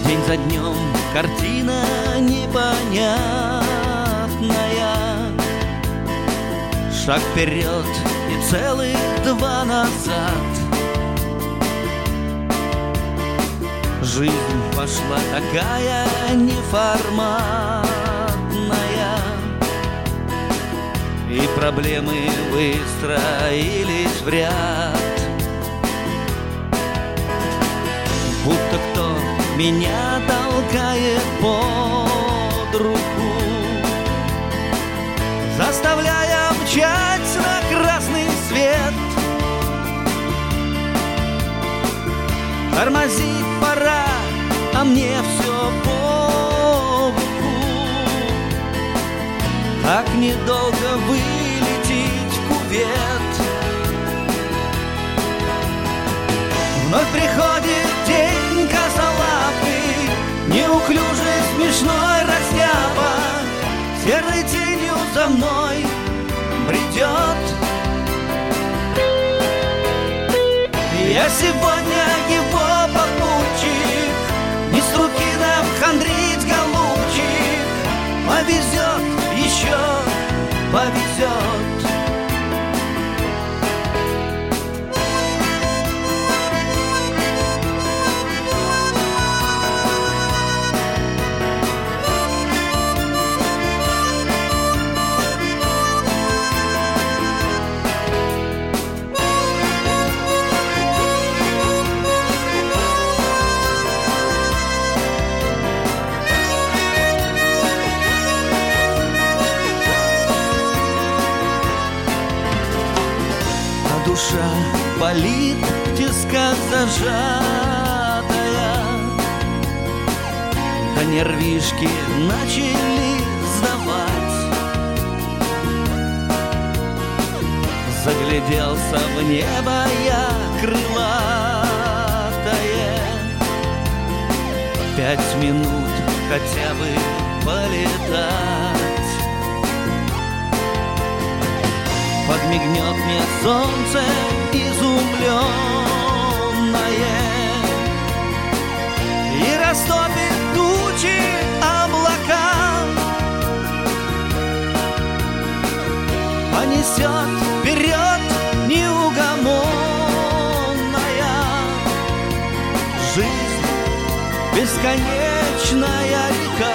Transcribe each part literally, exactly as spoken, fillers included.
День за днем картина непонятная. Шаг вперед и целых два назад. Жизнь пошла такая неформатная, и проблемы выстроились в ряд. Будто кто меня толкает под руку, заставляя мчать на красный свет. Тормозить пора, а мне все по боку. Так недолго вылететь в кювет. Вновь приходит день косолапый, неуклюжий, смешной растяпа, серой тенью за мной бредет. Я сегодня его попутчик, не с руки нам хандрить, голубчик. Повезет еще, повезет. Душа болит, тиска зажатая, да нервишки начали сдавать. Загляделся в небо я крылатое. Пять минут хотя бы полетать. Подмигнет мне солнце изумленное и растопит тучи облака, понесет вперед неугомонная. Жизнь бесконечная река.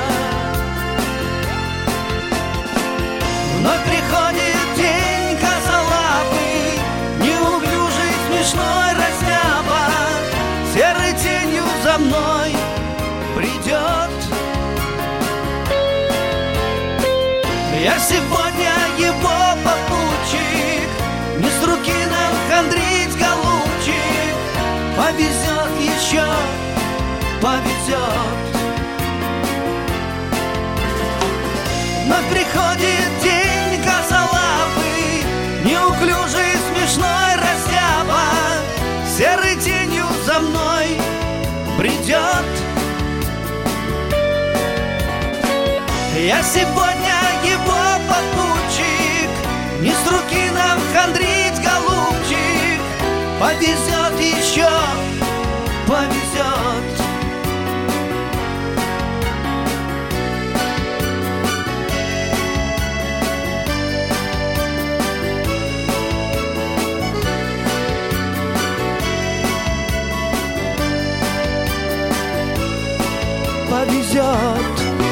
Вновь приходит день косолапый, неуклюжий, смешной растяпа, серой тенью за мной придет. Я сегодня его попутчик, не с руки нам хандрить, голубчик. Повезет еще, повезет. Но приходит день косолапый, неуклюжий, смешной растяпа, серой тенью за мной придет. Я сегодня его попутчик, не с руки нам хандрить, голубчик. Повезет еще, повезет. Повезет.